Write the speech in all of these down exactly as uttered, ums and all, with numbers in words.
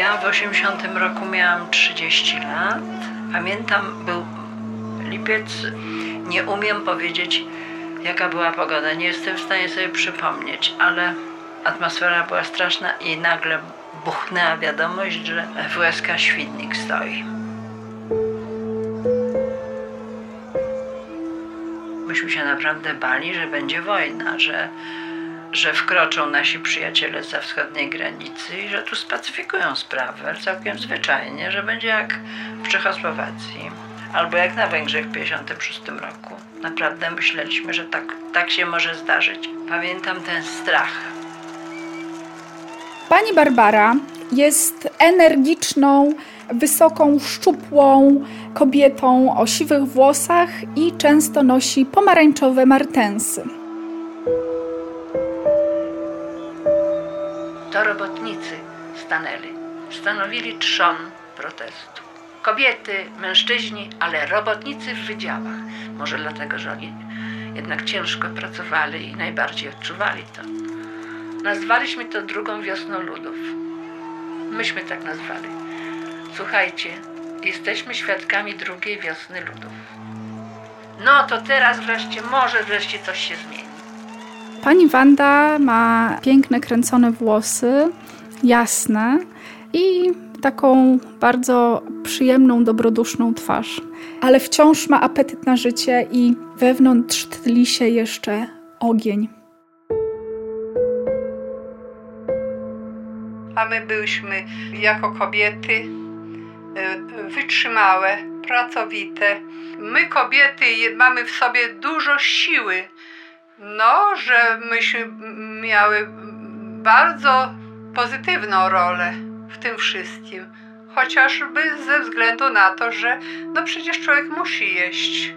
Ja w osiemdziesiątym roku miałam trzydzieści lat. Pamiętam, był lipiec. Nie umiem powiedzieć, jaka była pogoda. Nie jestem w stanie sobie przypomnieć, ale atmosfera była straszna i nagle buchnęła wiadomość, że W S K Świdnik stoi. Myśmy się naprawdę bali, że będzie wojna, że, że wkroczą nasi przyjaciele zza wschodniej granicy i że tu spacyfikują sprawę całkiem zwyczajnie, że będzie jak w Czechosłowacji albo jak na Węgrzech w pięćdziesiątym szóstym roku. Naprawdę myśleliśmy, że tak, tak się może zdarzyć. Pamiętam ten strach. Pani Barbara jest energiczną, wysoką, szczupłą kobietą o siwych włosach i często nosi pomarańczowe martensy. To robotnicy stanęli. Stanowili trzon protestu. Kobiety, mężczyźni, ale robotnicy w wydziałach. Może dlatego, że oni jednak ciężko pracowali i najbardziej odczuwali to. Nazwaliśmy to drugą wiosną ludów. Myśmy tak nazwali. Słuchajcie, jesteśmy świadkami drugiej wiosny ludów. No to teraz wreszcie, może wreszcie coś się zmieni. Pani Wanda ma piękne, kręcone włosy, jasne i taką bardzo przyjemną, dobroduszną twarz. Ale wciąż ma apetyt na życie i wewnątrz tli się jeszcze ogień. A my byłyśmy jako kobiety wytrzymałe, pracowite. My kobiety mamy w sobie dużo siły. No, że myśmy miały bardzo pozytywną rolę w tym wszystkim. Chociażby ze względu na to, że no przecież człowiek musi jeść.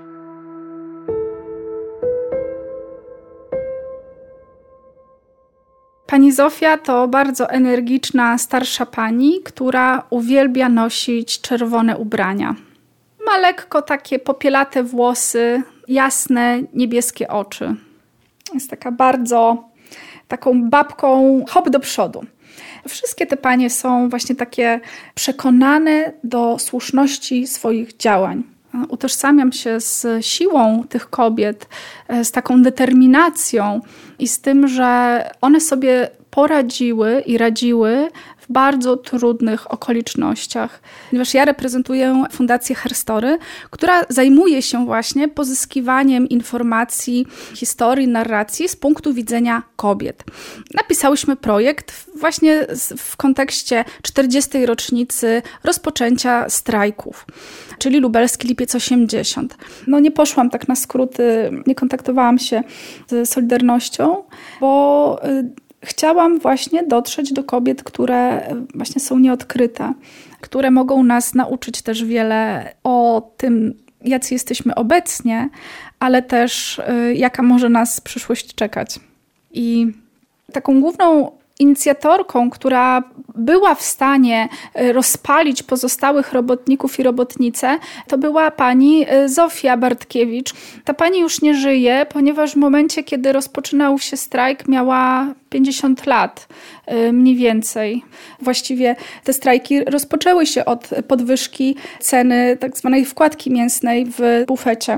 Pani Zofia to bardzo energiczna, starsza pani, która uwielbia nosić czerwone ubrania. Ma lekko takie popielate włosy, jasne, niebieskie oczy. Jest taka bardzo taką babką hop do przodu. Wszystkie te panie są właśnie takie przekonane do słuszności swoich działań. Utożsamiam się z siłą tych kobiet, z taką determinacją i z tym, że one sobie poradziły i radziły w bardzo trudnych okolicznościach. Ponieważ ja reprezentuję Fundację Herstory, która zajmuje się właśnie pozyskiwaniem informacji, historii, narracji z punktu widzenia kobiet. Napisałyśmy projekt właśnie w kontekście czterdziestej rocznicy rozpoczęcia strajków, czyli Lubelski Lipiec osiemdziesiąt. No nie poszłam tak na skróty, nie kontaktowałam się z Solidarnością, bo chciałam właśnie dotrzeć do kobiet, które właśnie są nieodkryte, które mogą nas nauczyć też wiele o tym, jacy jesteśmy obecnie, ale też jaka może nas przyszłość czekać. I taką główną inicjatorką, która była w stanie rozpalić pozostałych robotników i robotnice, to była pani Zofia Bartkiewicz. Ta pani już nie żyje, ponieważ w momencie, kiedy rozpoczynał się strajk, miała pięćdziesiąt lat mniej więcej. Właściwie te strajki rozpoczęły się od podwyżki ceny tak zwanej wkładki mięsnej w bufecie.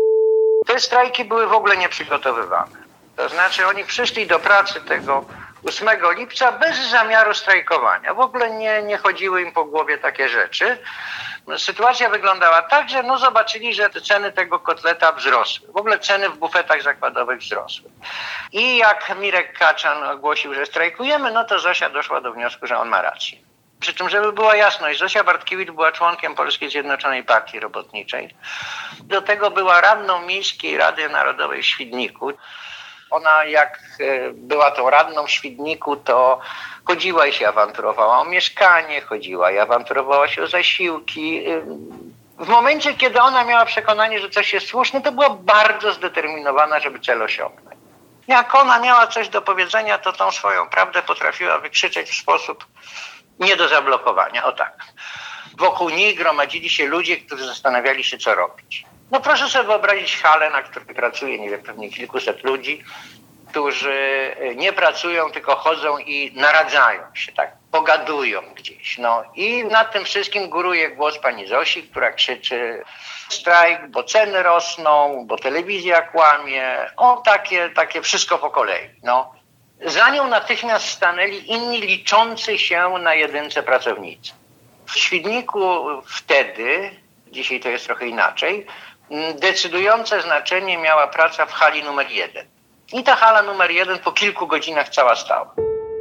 Te strajki były w ogóle nieprzygotowywane. To znaczy oni przyszli do pracy tego ósmego lipca bez zamiaru strajkowania. W ogóle nie, nie chodziły im po głowie takie rzeczy. Sytuacja wyglądała tak, że no zobaczyli, że te ceny tego kotleta wzrosły. W ogóle ceny w bufetach zakładowych wzrosły. I jak Mirek Kaczan ogłosił, że strajkujemy, no to Zosia doszła do wniosku, że on ma rację. Przy czym, żeby była jasność, Zosia Bartkiewicz była członkiem Polskiej Zjednoczonej Partii Robotniczej. Do tego była radną Miejskiej Rady Narodowej w Świdniku. Ona jak była tą radną w Świdniku, to chodziła i się awanturowała o mieszkanie, chodziła i awanturowała się o zasiłki. W momencie, kiedy ona miała przekonanie, że coś jest słuszne, to była bardzo zdeterminowana, żeby cel osiągnąć. Jak ona miała coś do powiedzenia, to tą swoją prawdę potrafiła wykrzyczeć w sposób nie do zablokowania. O tak. Wokół niej gromadzili się ludzie, którzy zastanawiali się, co robić. No proszę sobie wyobrazić halę, na której pracuje, nie wiem, pewnie kilkuset ludzi. którzy nie pracują, tylko chodzą i naradzają się, tak, pogadują gdzieś. No i nad tym wszystkim góruje głos pani Zosi, która krzyczy strajk, bo ceny rosną, bo telewizja kłamie, o takie, takie wszystko po kolei. No. Za nią natychmiast stanęli inni liczący się na jedynce pracownicy. W Świdniku wtedy, dzisiaj to jest trochę inaczej, decydujące znaczenie miała praca w hali numer jeden. I ta hala numer jeden po kilku godzinach cała stała.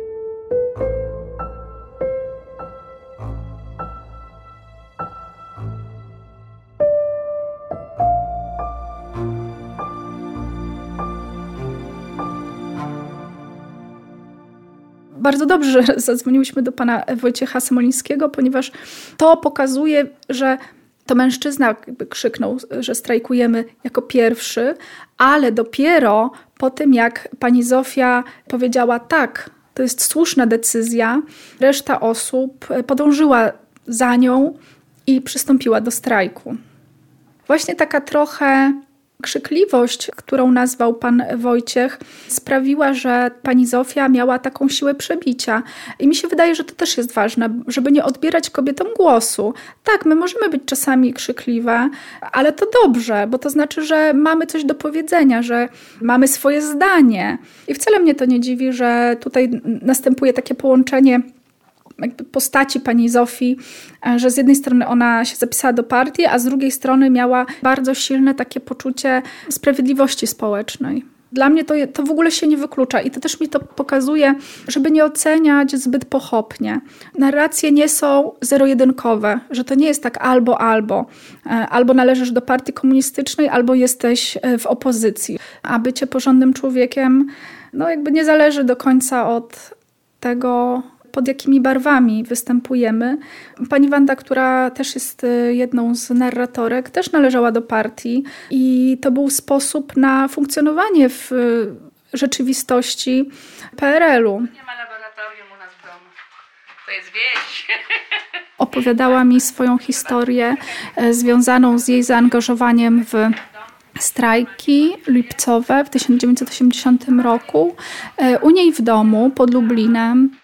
Bardzo dobrze, że zadzwoniłyśmy do pana Wojciecha Smolińskiego, ponieważ to pokazuje, że to mężczyzna jakby krzyknął, że strajkujemy jako pierwszy, ale dopiero po tym, jak pani Zofia powiedziała tak, to jest słuszna decyzja, reszta osób podążyła za nią i przystąpiła do strajku. Właśnie taka trochę krzykliwość, którą nazwał pan Wojciech, sprawiła, że pani Zofia miała taką siłę przebicia. I mi się wydaje, że to też jest ważne, żeby nie odbierać kobietom głosu. Tak, my możemy być czasami krzykliwe, ale to dobrze, bo to znaczy, że mamy coś do powiedzenia, że mamy swoje zdanie. I wcale mnie to nie dziwi, że tutaj następuje takie połączenie jakby postaci pani Zofii, że z jednej strony ona się zapisała do partii, a z drugiej strony miała bardzo silne takie poczucie sprawiedliwości społecznej. Dla mnie to, to w ogóle się nie wyklucza i to też mi to pokazuje, żeby nie oceniać zbyt pochopnie. Narracje nie są zero-jedynkowe, że to nie jest tak albo, albo. Albo należysz do partii komunistycznej, albo jesteś w opozycji. A bycie porządnym człowiekiem no jakby nie zależy do końca od tego, pod jakimi barwami występujemy. Pani Wanda, która też jest jedną z narratorek, też należała do partii i to był sposób na funkcjonowanie w rzeczywistości P R L-u. Nie ma laboratorium u nas w domu. To jest wieś. Opowiadała mi swoją historię związaną z jej zaangażowaniem w strajki lipcowe w tysiąc dziewięćset osiemdziesiątym roku u niej w domu pod Lublinem.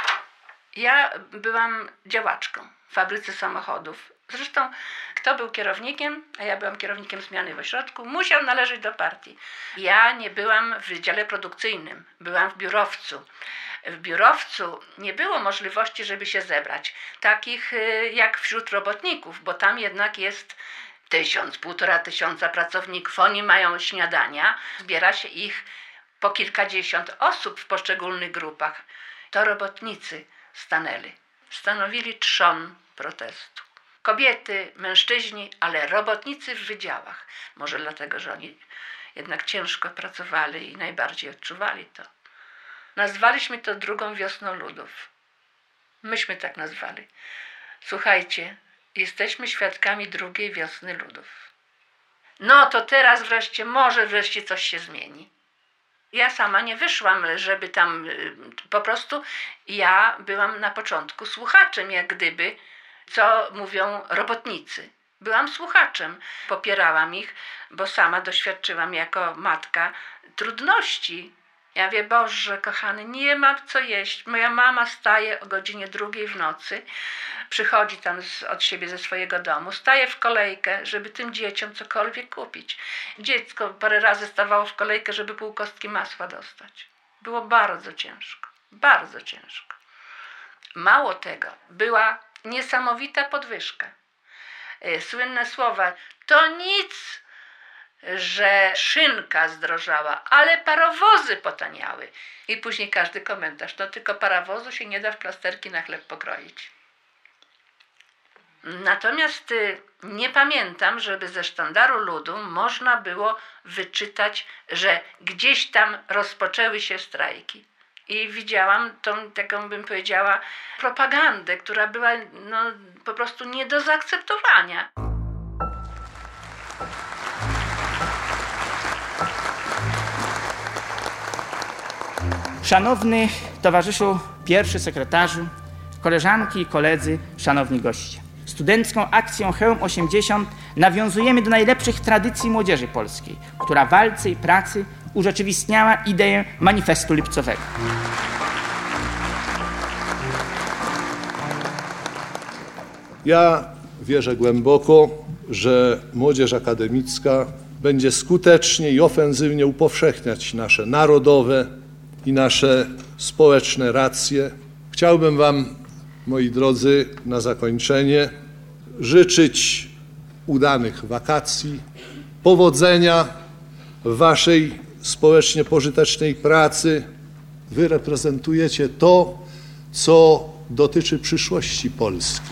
Ja byłam działaczką w fabryce samochodów. Zresztą kto był kierownikiem, a ja byłam kierownikiem zmiany w ośrodku, musiał należeć do partii. Ja nie byłam w wydziale produkcyjnym, byłam w biurowcu. W biurowcu nie było możliwości, żeby się zebrać, takich jak wśród robotników, bo tam jednak jest tysiąc, półtora tysiąca pracowników. Oni mają śniadania, zbiera się ich po kilkadziesiąt osób w poszczególnych grupach. To robotnicy stanęli, stanowili trzon protestu. Kobiety, mężczyźni, ale robotnicy w wydziałach. Może dlatego, że oni jednak ciężko pracowali i najbardziej odczuwali to. Nazwaliśmy to drugą wiosną ludów. Myśmy tak nazwali. Słuchajcie, jesteśmy świadkami drugiej wiosny ludów. No to teraz wreszcie, może wreszcie coś się zmieni. Ja sama nie wyszłam, żeby tam, po prostu ja byłam na początku słuchaczem, jak gdyby, co mówią robotnicy. Byłam słuchaczem, popierałam ich, bo sama doświadczyłam jako matka trudności. Ja mówię, Boże kochany, nie mam co jeść. Moja mama staje o godzinie drugiej w nocy, przychodzi tam z, od siebie ze swojego domu, staje w kolejkę, żeby tym dzieciom cokolwiek kupić. Dziecko parę razy stawało w kolejkę, żeby pół kostki masła dostać. Było bardzo ciężko, bardzo ciężko. Mało tego, była niesamowita podwyżka. Słynne słowa, to nic, że szynka zdrożała, ale parowozy potaniały. I później każdy komentarz, no tylko parowozu się nie da w plasterki na chleb pokroić. Natomiast y, nie pamiętam, żeby ze sztandaru ludu można było wyczytać, że gdzieś tam rozpoczęły się strajki. I widziałam tą, taką bym powiedziała, propagandę, która była no, po prostu nie do zaakceptowania. Szanowny towarzyszu, pierwszy sekretarzu, koleżanki i koledzy, szanowni goście. Studencką akcją Chełm osiemdziesiąt nawiązujemy do najlepszych tradycji młodzieży polskiej, która w walce i pracy urzeczywistniała ideę manifestu lipcowego. Ja wierzę głęboko, że młodzież akademicka będzie skutecznie i ofensywnie upowszechniać nasze narodowe i nasze społeczne racje. Chciałbym wam, moi drodzy, na zakończenie życzyć udanych wakacji, powodzenia w waszej społecznie pożytecznej pracy. Wy reprezentujecie to, co dotyczy przyszłości Polski.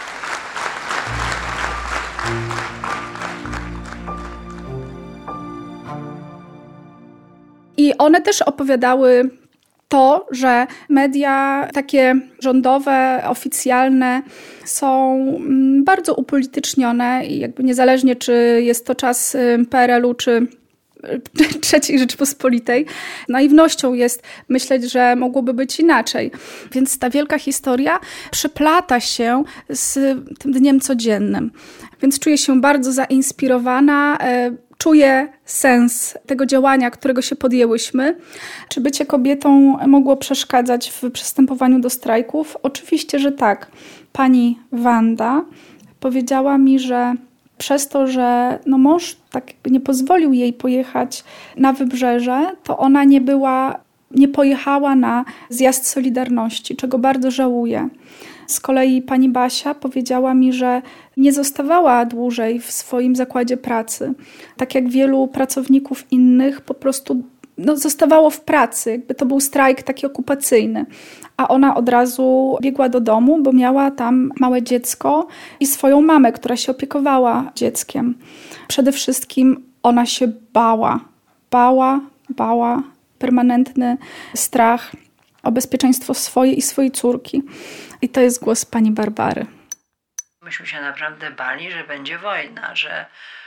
I one też opowiadały to, że media takie rządowe, oficjalne są bardzo upolitycznione i jakby niezależnie, czy jest to czas P R L u, czy trzeciej Rzeczypospolitej, naiwnością jest myśleć, że mogłoby być inaczej. Więc ta wielka historia przeplata się z tym dniem codziennym. Więc czuję się bardzo zainspirowana, czuję sens tego działania, którego się podjęłyśmy. Czy bycie kobietą mogło przeszkadzać w przystępowaniu do strajków? Oczywiście, że tak. Pani Wanda powiedziała mi, że przez to, że no mąż tak jakby nie pozwolił jej pojechać na Wybrzeże, to ona nie była, nie pojechała na zjazd Solidarności, czego bardzo żałuję. Z kolei pani Basia powiedziała mi, że nie zostawała dłużej w swoim zakładzie pracy. Tak jak wielu pracowników innych, po prostu no, zostawało w pracy. Jakby to był strajk taki okupacyjny. A ona od razu biegła do domu, bo miała tam małe dziecko i swoją mamę, która się opiekowała dzieckiem. Przede wszystkim ona się bała. Bała, bała. Permanentny strach o bezpieczeństwo swoje i swojej córki. I to jest głos pani Barbary. Myśmy się naprawdę bali, że będzie wojna, że,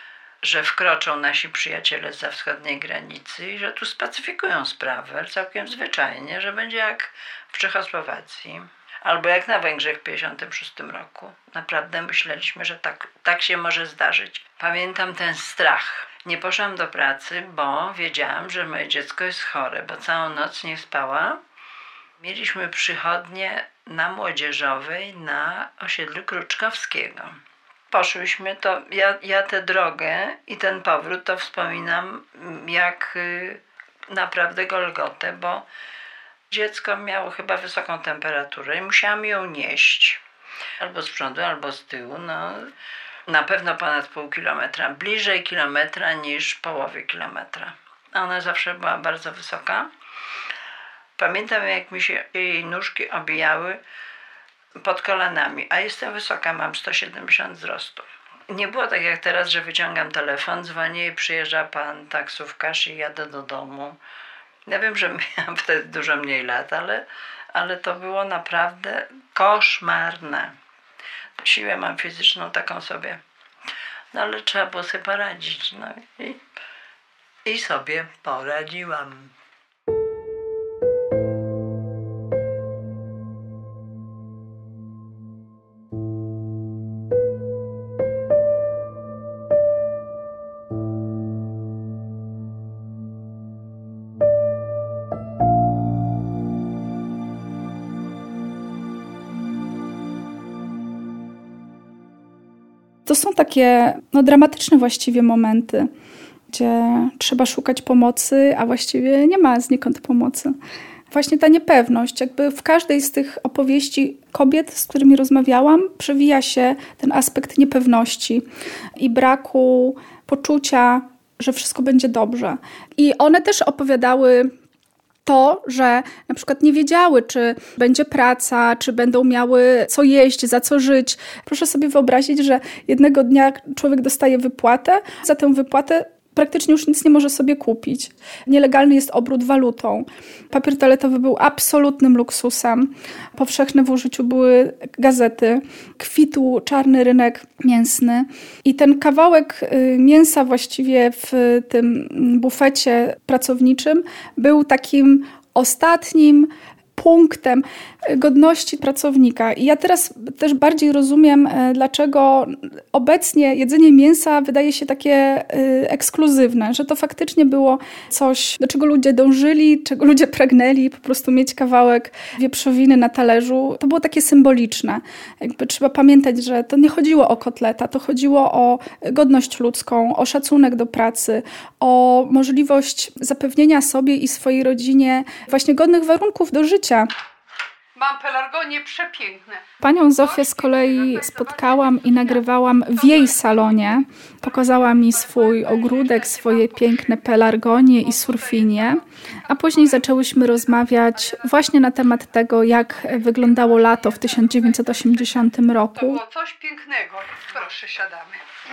że wkroczą nasi przyjaciele zza wschodniej granicy i że tu spacyfikują sprawę całkiem zwyczajnie, że będzie jak w Czechosłowacji albo jak na Węgrzech w tysiąc dziewięćset pięćdziesiątym szóstym roku. Naprawdę myśleliśmy, że tak, tak się może zdarzyć. Pamiętam ten strach. Nie poszłam do pracy, bo wiedziałam, że moje dziecko jest chore, bo całą noc nie spała. Mieliśmy przychodnię na Młodzieżowej na osiedlu Kruczkowskiego. Poszłyśmy, to ja, ja tę drogę i ten powrót to wspominam jak y, naprawdę Golgotę, bo dziecko miało chyba wysoką temperaturę i musiałam ją nieść. Albo z przodu, albo z tyłu. No, na pewno ponad pół kilometra. Bliżej kilometra niż połowy kilometra. Ona zawsze była bardzo wysoka. Pamiętam, jak mi się jej nóżki obijały pod kolanami, a jestem wysoka, mam sto siedemdziesiąt wzrostu. Nie było tak jak teraz, że wyciągam telefon, dzwonię i przyjeżdża pan taksówkarz i jadę do domu. Ja wiem, że miałam wtedy dużo mniej lat, ale, ale to było naprawdę koszmarne. Siłę mam fizyczną taką sobie, no ale trzeba było sobie poradzić. No i, i sobie poradziłam. To są takie no, dramatyczne właściwie momenty, gdzie trzeba szukać pomocy, a właściwie nie ma znikąd pomocy. Właśnie ta niepewność, jakby w każdej z tych opowieści kobiet, z którymi rozmawiałam, przewija się ten aspekt niepewności i braku poczucia, że wszystko będzie dobrze. I one też opowiadały to, że na przykład nie wiedziały, czy będzie praca, czy będą miały co jeść, za co żyć. Proszę sobie wyobrazić, że jednego dnia człowiek dostaje wypłatę, za tę wypłatę praktycznie już nic nie może sobie kupić. Nielegalny jest obrót walutą. Papier toaletowy był absolutnym luksusem. Powszechne w użyciu były gazety. Kwitł czarny rynek mięsny. I ten kawałek mięsa właściwie w tym bufecie pracowniczym był takim ostatnim punktem godności pracownika. I ja teraz też bardziej rozumiem, dlaczego obecnie jedzenie mięsa wydaje się takie ekskluzywne, że to faktycznie było coś, do czego ludzie dążyli, czego ludzie pragnęli, po prostu mieć kawałek wieprzowiny na talerzu. To było takie symboliczne. Jakby trzeba pamiętać, że to nie chodziło o kotleta, to chodziło o godność ludzką, o szacunek do pracy, o możliwość zapewnienia sobie i swojej rodzinie właśnie godnych warunków do życia. Mam pelargonie przepiękne. Panią Zofię z kolei spotkałam i nagrywałam w jej salonie. Pokazała mi swój ogródek, swoje piękne pelargonie i surfinie, a później zaczęłyśmy rozmawiać właśnie na temat tego, jak wyglądało lato w tysiąc dziewięćset osiemdziesiątym roku. To było coś pięknego. Proszę, siadamy.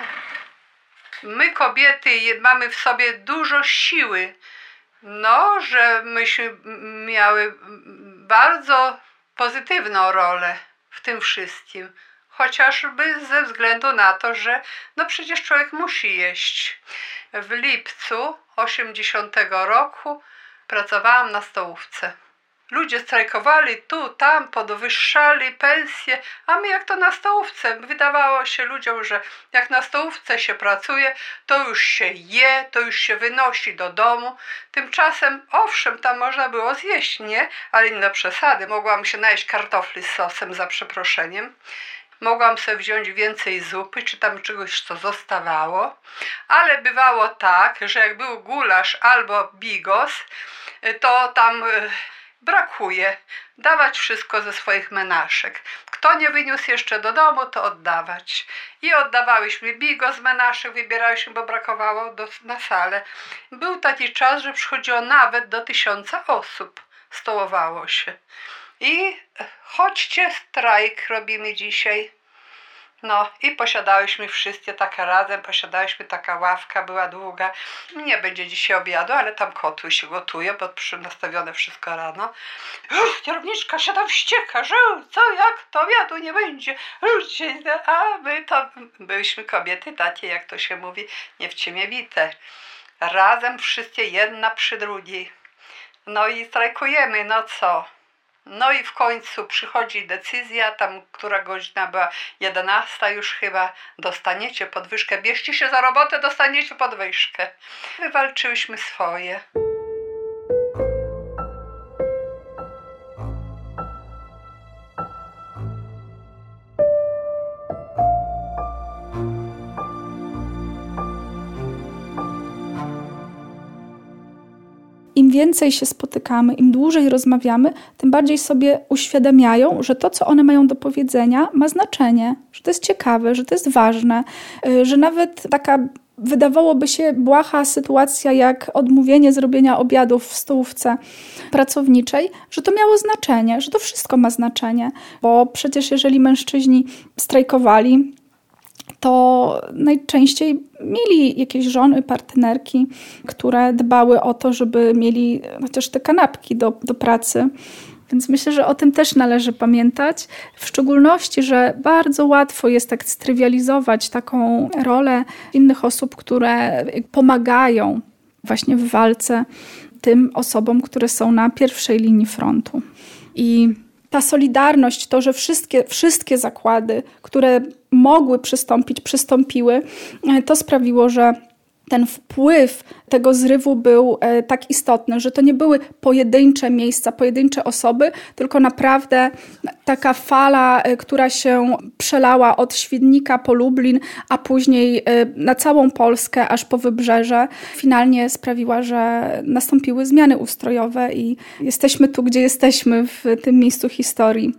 My kobiety mamy w sobie dużo siły, no, że myśmy miały bardzo pozytywną rolę w tym wszystkim. Chociażby ze względu na to, że no przecież człowiek musi jeść. W lipcu osiemdziesiątego roku pracowałam na stołówce. Ludzie strajkowali tu, tam, podwyższali pensje, a my jak to na stołówce. Wydawało się ludziom, że jak na stołówce się pracuje, to już się je, to już się wynosi do domu. Tymczasem, owszem, tam można było zjeść, nie? Ale nie do przesady. Mogłam się najeść kartofli z sosem, za przeproszeniem. Mogłam sobie wziąć więcej zupy, czy tam czegoś, co zostawało. Ale bywało tak, że jak był gulasz albo bigos, to tam brakuje. Dawać wszystko ze swoich menaszek. Kto nie wyniósł jeszcze do domu, to oddawać. I oddawałyśmy bigos z menaszek, wybierałyśmy, bo brakowało do, na salę. Był taki czas, że przychodziło nawet do tysiąca osób. Stołowało się. I chodźcie, strajk robimy dzisiaj. No i posiadałyśmy wszyscy taka razem, posiadałyśmy taka ławka, była długa. Nie będzie dzisiaj obiadu, ale tam kotły się gotuje, bo nastawione wszystko rano. Kierowniczka się tam wścieka, że co, jak to obiadu nie będzie. A my to byliśmy kobiety takie, jak to się mówi, nie w ciemię bite. Razem wszyscy jedna przy drugiej. No i strajkujemy, no co? No i w końcu przychodzi decyzja, tam która godzina była, jedenasta już chyba, dostaniecie podwyżkę, bierzcie się za robotę, dostaniecie podwyżkę. Wywalczyłyśmy swoje. Im więcej się spotykamy, im dłużej rozmawiamy, tym bardziej sobie uświadamiają, że to, co one mają do powiedzenia, ma znaczenie, że to jest ciekawe, że to jest ważne, że nawet taka wydawałoby się błaha sytuacja jak odmówienie zrobienia obiadów w stołówce pracowniczej, że to miało znaczenie, że to wszystko ma znaczenie, bo przecież jeżeli mężczyźni strajkowali, to najczęściej mieli jakieś żony, partnerki, które dbały o to, żeby mieli chociaż te kanapki do, do pracy. Więc myślę, że o tym też należy pamiętać. W szczególności, że bardzo łatwo jest tak strywializować taką rolę innych osób, które pomagają właśnie w walce tym osobom, które są na pierwszej linii frontu. I ta solidarność, to, że wszystkie, wszystkie zakłady, które mogły przystąpić, przystąpiły, to sprawiło, że ten wpływ tego zrywu był tak istotny, że to nie były pojedyncze miejsca, pojedyncze osoby, tylko naprawdę taka fala, która się przelała od Świdnika po Lublin, a później na całą Polskę, aż po Wybrzeże, finalnie sprawiła, że nastąpiły zmiany ustrojowe i jesteśmy tu, gdzie jesteśmy, w tym miejscu historii.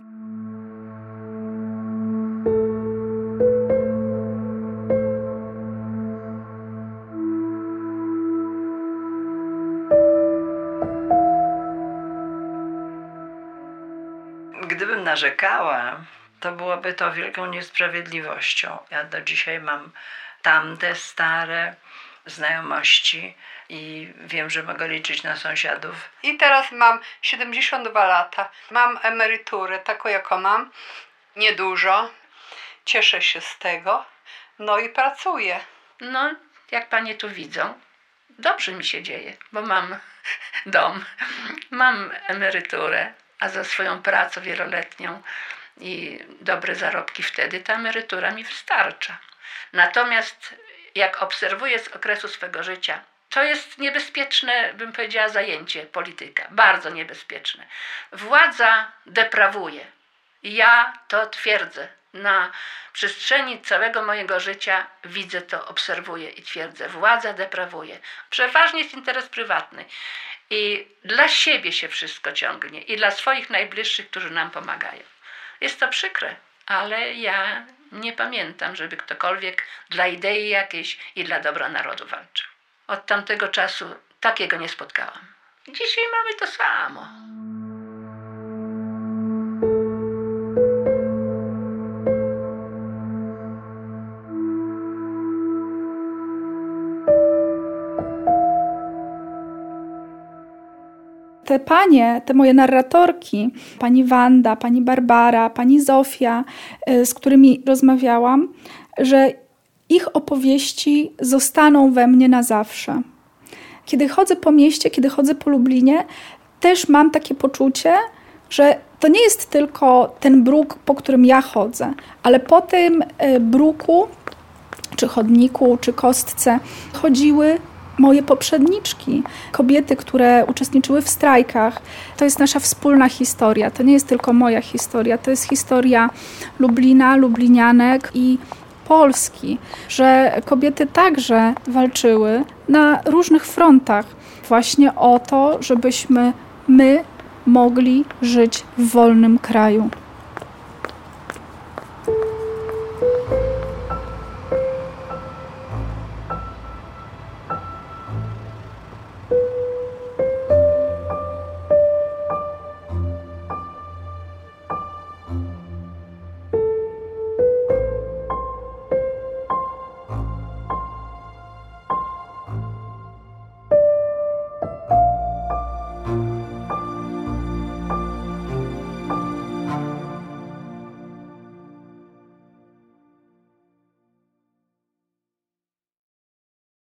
Gdybym narzekała, to byłoby to wielką niesprawiedliwością. Ja do dzisiaj mam tamte stare znajomości i wiem, że mogę liczyć na sąsiadów. I teraz mam siedemdziesiąt dwa lata. Mam emeryturę taką, jaką mam. Niedużo. Cieszę się z tego. No i pracuję. No, jak panie tu widzą, dobrze mi się dzieje, bo mam dom, mam emeryturę, a za swoją pracę wieloletnią i dobre zarobki wtedy ta emerytura mi wystarcza. Natomiast jak obserwuję z okresu swego życia, to jest niebezpieczne, bym powiedziała, zajęcie polityka. Bardzo niebezpieczne. Władza deprawuje. Ja to twierdzę. Na przestrzeni całego mojego życia widzę to, obserwuję i twierdzę. Władza deprawuje. Przeważnie jest interes prywatny. I dla siebie się wszystko ciągnie. I dla swoich najbliższych, którzy nam pomagają. Jest to przykre, ale ja nie pamiętam, żeby ktokolwiek dla idei jakiejś i dla dobra narodu walczył. Od tamtego czasu takiego nie spotkałam. Dzisiaj mamy to samo. Te panie, te moje narratorki, pani Wanda, pani Barbara, pani Zofia, z którymi rozmawiałam, że ich opowieści zostaną we mnie na zawsze. Kiedy chodzę po mieście, kiedy chodzę po Lublinie, też mam takie poczucie, że to nie jest tylko ten bruk, po którym ja chodzę, ale po tym bruku, czy chodniku, czy kostce chodziły moje poprzedniczki, kobiety, które uczestniczyły w strajkach. To jest nasza wspólna historia. To nie jest tylko moja historia. To jest historia Lublina, lublinianek i Polski, że kobiety także walczyły na różnych frontach właśnie o to, żebyśmy my mogli żyć w wolnym kraju.